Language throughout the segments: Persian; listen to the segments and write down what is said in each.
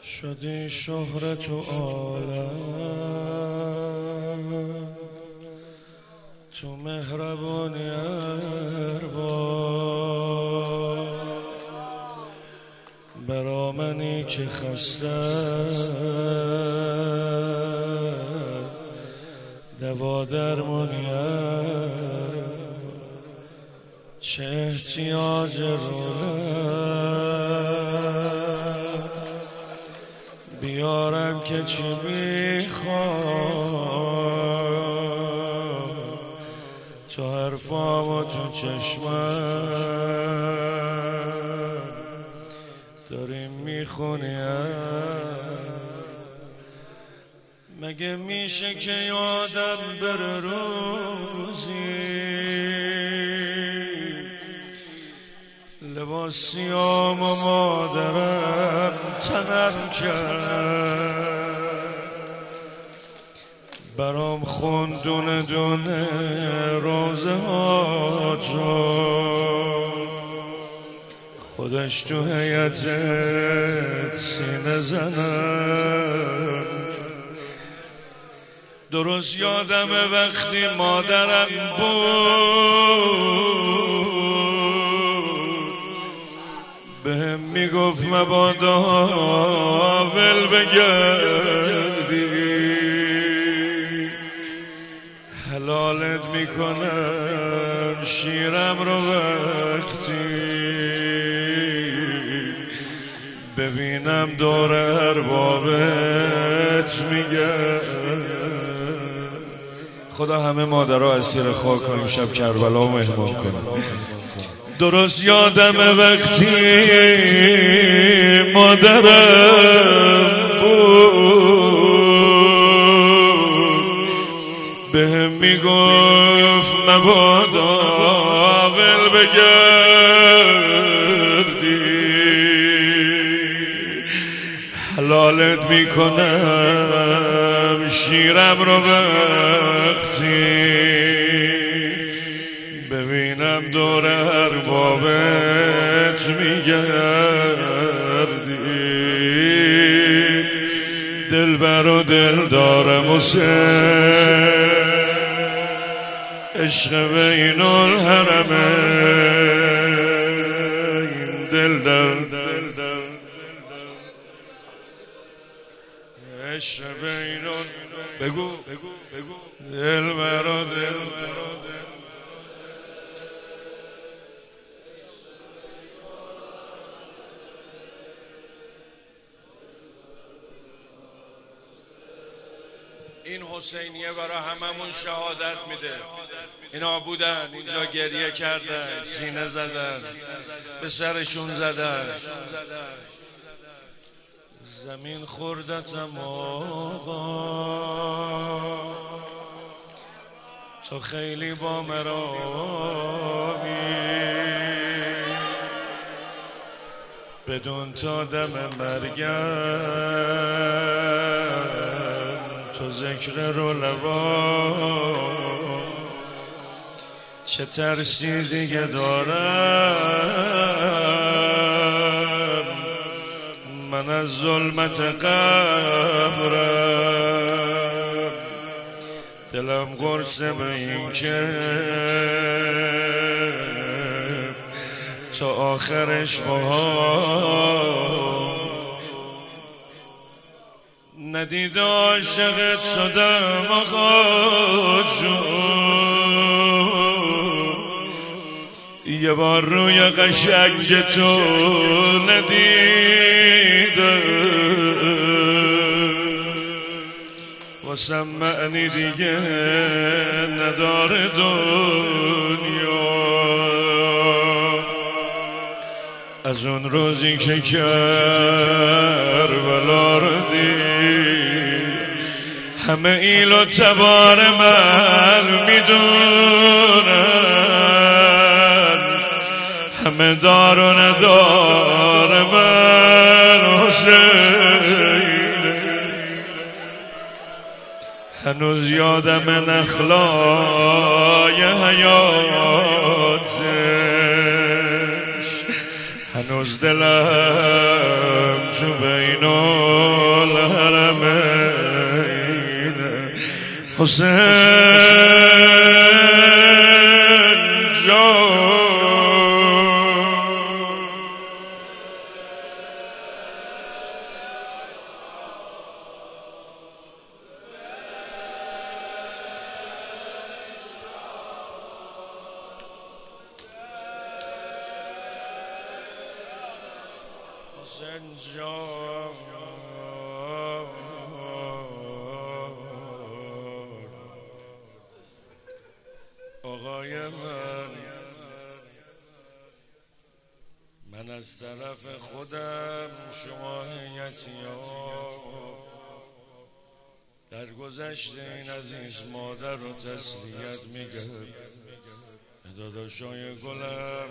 شدی شهرت و عالم، تو مهربانی ارباب، برا منی که خسته دوا درمانی، چه احتیاج بیارم که چی میخوام، تو حرفام و تو چشمم داریم میخونیم. مگه میشه که یادم بره روزی لباسیام و مادرم تنم کرد، برام خون دونه دونه روزه هاتو، خودش تو هیئتت سینه زنم. درست یادمه وقتی مادرم بود بهم میگفت مبادا ول بگردی، حلالت میکنم شیرم رو وقتی ببینم دور اربابت میگه. خدا همه مادرها اسیر خاک کنیم، شب کربلا و مهمان کنیم. درست یادمه وقتی مادرم بود بهم میگفت مبادا ول بگردی، حلالت میکنم شیرم رو وقتی ببینم دور اربابت میگردی. دلبر و دلدارم و عشق بین الحرمین، عشق بین بگو دلبر و این حسینیه برای هممون شهادت میده. اینا بودن اینجا گریه کردن، سینه زدن، به سرشون زدن. زمین خوردتم آقا، تو خیلی با مرامی، بدون تا دم مرگم تو ذکر رو لبا، چه ترسی دیگه دارم من از ظلمت قبرم. دلم قرصه به این که تا آخرش با ندید عاشقت شدم آقا جون، یه بار روی قشنگ تو ندیدم، واسم معنی دیگه نداره دنیا. از اون روزی که کربلا رو دید همه ایل و تبار من میدونن، همه دار و ندار من حسین. هنوز یادم نخلای حیاتش، هنوز دلم تو بینو حسین جان آقای من از طرف خودم شما هیئتیان در گذشته این عزیز مادر رو تسلیت میگم. داداشای گلم،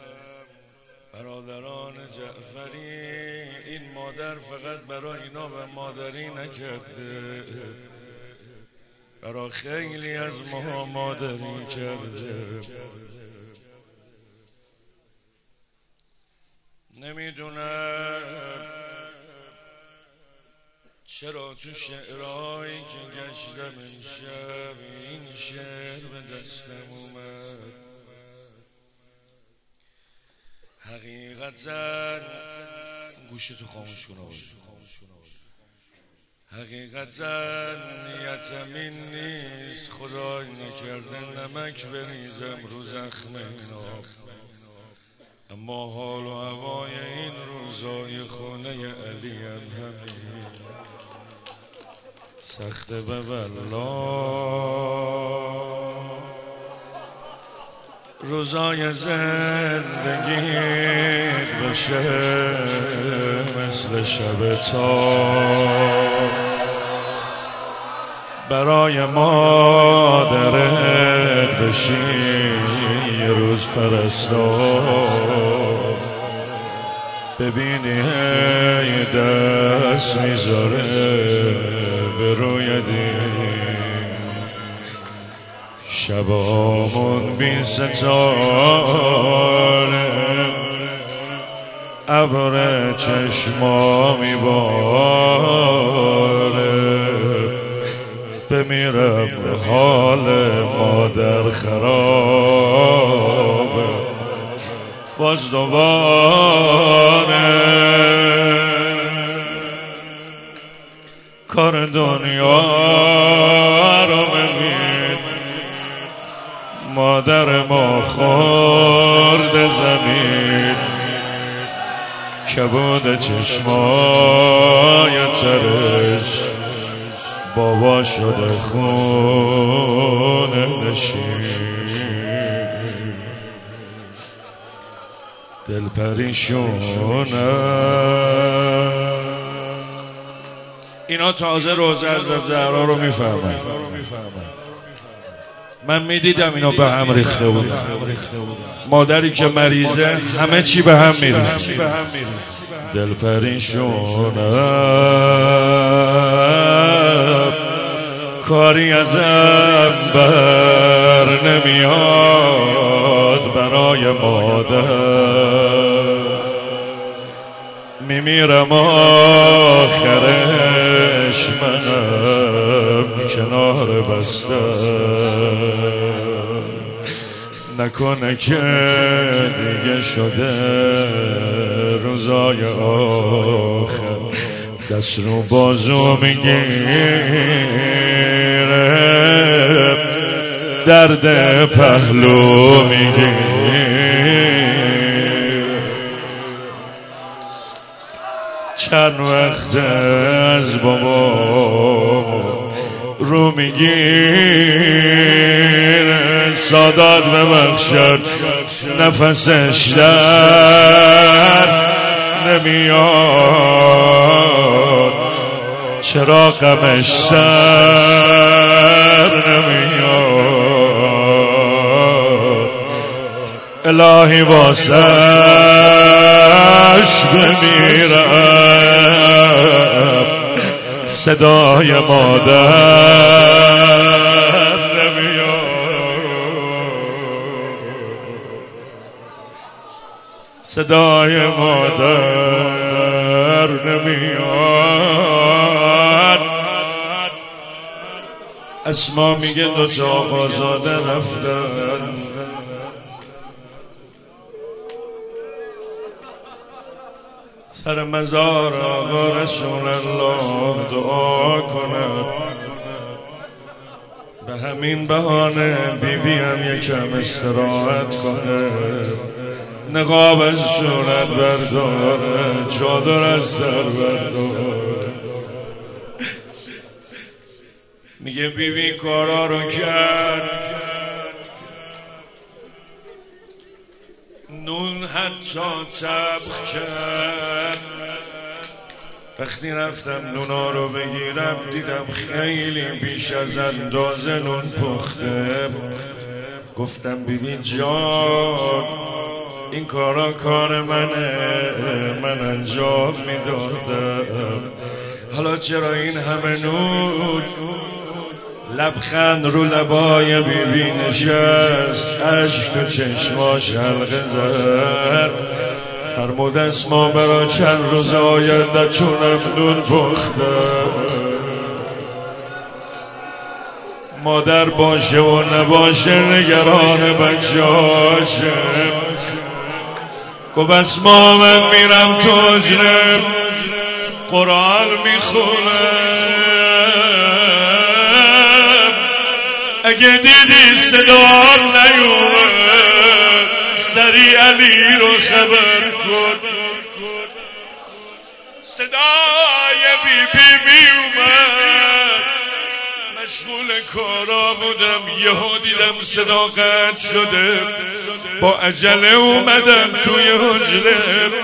برادران جعفری، این مادر فقط برای اینا و مادری نکرده، برای خیلی از ما مادری کرده. نمیدونم چرا تو شعرهایی که گشتم امشب این شعر به دستم اومد. حقیقتا گوشتو خاموش کن. حقیقتا نیتم این نیست خدای نکرده نمک بریزم رو زخم اینا، اما حال و هوای این روزای خونه علی همین سخت به والله. روزای زندگی بشه مثل شب تار، برای مادرت بشی یه روز پرستار، ببینی هی دست میذاره به روی دین، شبامون بی ستاره، ابر چشما میباره، بمیرم حال مادر خرابه، باز دوباره کار دنیا رو ببین، مادر ما خورد زمین، کبود چشمای ترش بابا شده خونه نشین، دل پریشونه. اینا تازه روزه از زهرا رو میفهمن. من میدیدم اینا به هم ریخته بودن. مادری که مریضه همه چی به هم میریخت. دل پریشونه، کاری ازم بر نمیاد برای مادر، میمیرم آخرش منم کنار بسته، نکنه که دیگه شده روزای آخر، دست رو بازو میگیره، درد پهلو میگیره، چند وقت از بابا رو میگیره، سادات ببخشد نفسش در نمیاد، چرا غمش سر نمیاد، الهی واسش بمیرم، صدای مادر نمیاد، صدای مادر نمیاد، اسما میگه 2 تا آقازاده رفتن، سر مزار آقا رسول الله دعا کنم. به همین بهانه بیبی هم یکم استراحت کنه، نقاب از صورت برداره، چادر از سر برداره. میگه بیبی کارا رو کرد، نون حتی طبخ کرد. وقتی رفتم نونا رو بگیرم دیدم خیلی بیش از اندازه نون پخته. گفتم بیبی جان این کارا کار منه، من انجام میدادم، حالا چرا این همه نون؟ لبخند رو لبای بیبی نشست، اشک تو چشماش حلقه زد. فرمود اسما برا چند روز آینده تونم نون پخته. مادر باشه و نباشه نگران بچه هاشه. گفت اسما من میرم تو حجره قرآن میخونم، اگه دیدی صدا نیومد سری علی رو خبر کن. صدای بیبی میومد، مشغول کارا بودم، یهو دیدم صدا قطع شده، با عجله اومدم توی حجره.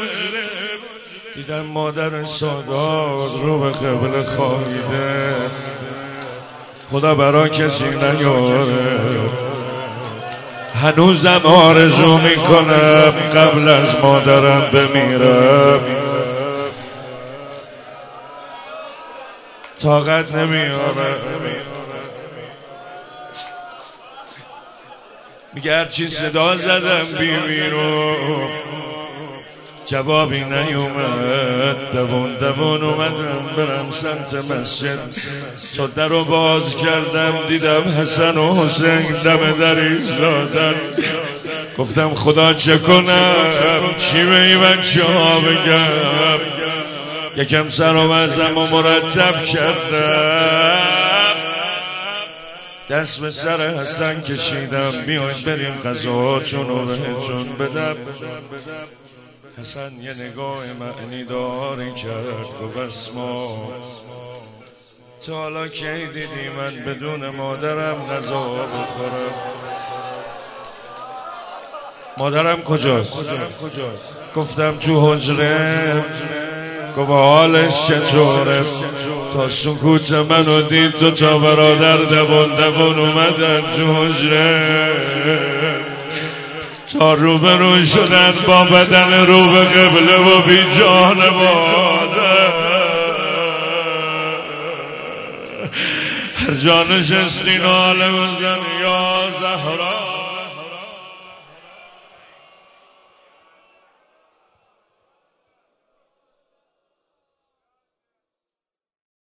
دیدم مادر سادات رو به قبل خوابیده، خدا برا کسی نیاره. هنوزم آرزو میکنم قبل از مادرم بمیرم، طاقت نمیارم. میگه هرچی صدا زدم بیبی رو جوابی نیومد. دوون اومدم برم سمت مسجد، تا در رو باز کردم دیدم حسن و حسین دم در ایستادن. گفتم خدا چه کنم، چی به این بچه ها بگم؟ یکم سر و وضعم و مرتب کردم، دست به سر حسن کشیدم، بیاین بریم غذاهاتون رو بهتون بدم. حسن یه نگاه معنی داری کرد، گفت اسما تا حالا کی دیدی من بدون مادرم غذا بخورم؟ مادرم کجاست؟ گفتم تو حجره. گفت حالش چطوره؟ تا سکوت منو دید 2 تا برادر دوون اومدن تو حجره، تا روبرو شدن با بدن رو به قبله و بی جان مادر. هر جا نشستین حال بزن یا زهرا.